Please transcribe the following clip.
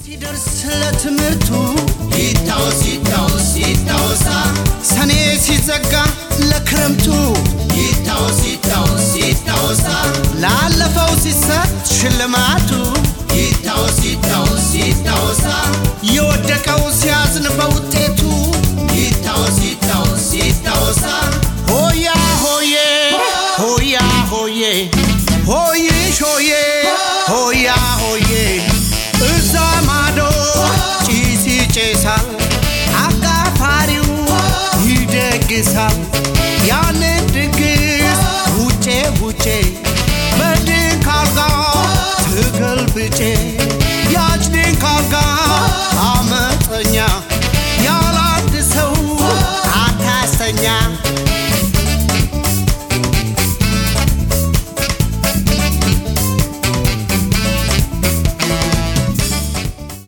ሲደርስ ለትምርቱ ይታወሳ ሰኔ ሲዘጋ ለክረምቱ ይታወሳ ላለፈው ሲሰጥ ሽልማቱ ይታወሳ የወደቀው ሲያዝን በውጤቱ ይታወሳ ሆያ ሆዬ ሆያ ሆዬ ሆዬ ሾዬ ሆያ ሆዬ እዛ ማዶ ጭስ ይጨሳል አጋፋሪው ይደግሳል